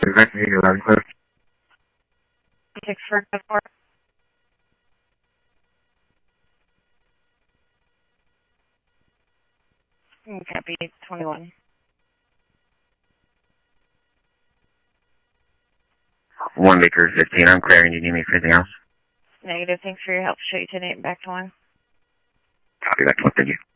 Exactly, loud and clear. 6 for 4. Copy 21. 1 Baker 15, I'm clearing. You need me for anything else? Negative. Thanks for your help. Show you 10-8 back to 1. Copy, back to 1, thank you.